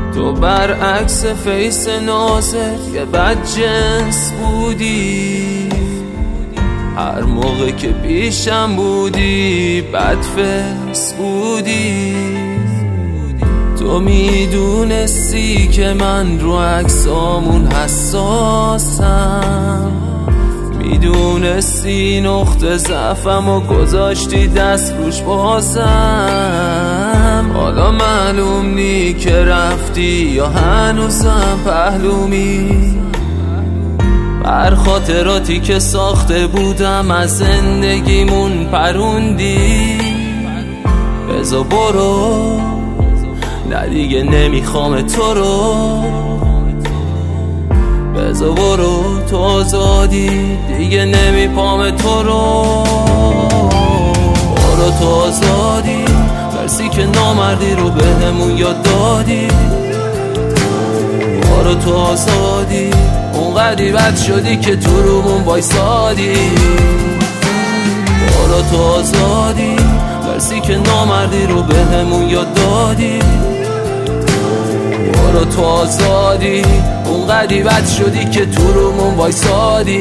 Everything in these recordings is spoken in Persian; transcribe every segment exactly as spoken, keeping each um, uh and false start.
تو برعکس فیس نازت یه بد جنس بودی، هر موقع که پیشم بودی بد فیس بودی. تو میدونستی که من رو عکسامون حساسم، میدونستی نقطه ضعفم و گذاشتی دست روش بازم. حالا معلوم نی که رفتی یا هنوزم پهلومی، بر خاطراتی که ساخته بودم از زندگیمون پروندی. بذار برو، نه دیگه نمیخوام تو رو. بذار برو، تو آزادی، دیگه نمیپام تو رو. برو تو آزادی، مرسی که نامردی رو بهمون یاد دادی. برو تو آزادی، اونقدی بد شدی که تو رومون وایسادی. برو تو آزادی، مرسی که نامردی رو بهمون یاد دادی. برو تو آزادی، اونقدی بد شدی که تو رومون وایسادی.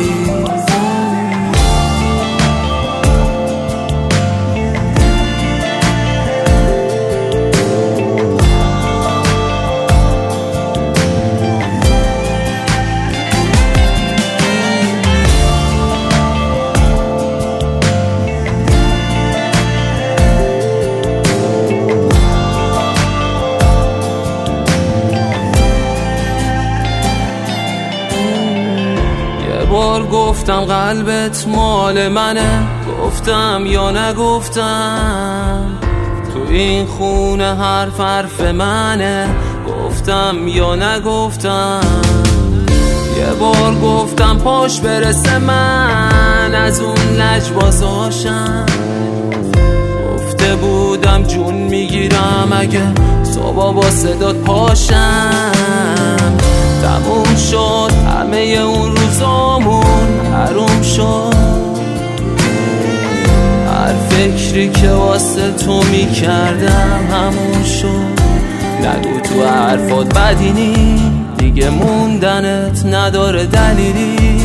بار گفتم قلبت مال منه، گفتم یا نگفتم؟ تو این خونه حرف حرف منه، گفتم یا نگفتم؟ یه بار گفتم پاش برسه من از اون لجبازاشم، گفته بودم جون میگیرم اگه صبح با صدات پاشم. تموم شد همه اون روزامون، حروم شد هر فکری که واسه تو میکردم همون شد. نگو تو حرفات بدی نی، دیگه موندنت نداره دلیلی.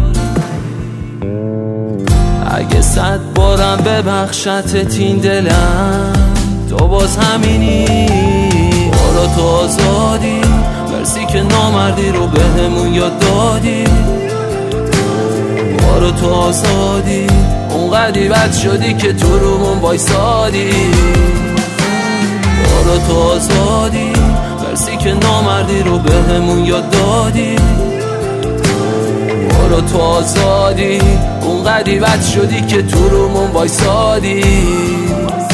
اگه صد بارم ببخشتت این دلم، تو باز همینی. برو تو آزادی، مرسی که نامردی رو بهمون یاد دادی. برو تو آزادی، اونقدی بد شدی که تو رومون وایسادی. برو تو آزادی، مرسی که نامردی رو بهمون یاد دادی. برو تو آزادی، اونقدی بد شدی که تو رومون وایسادی.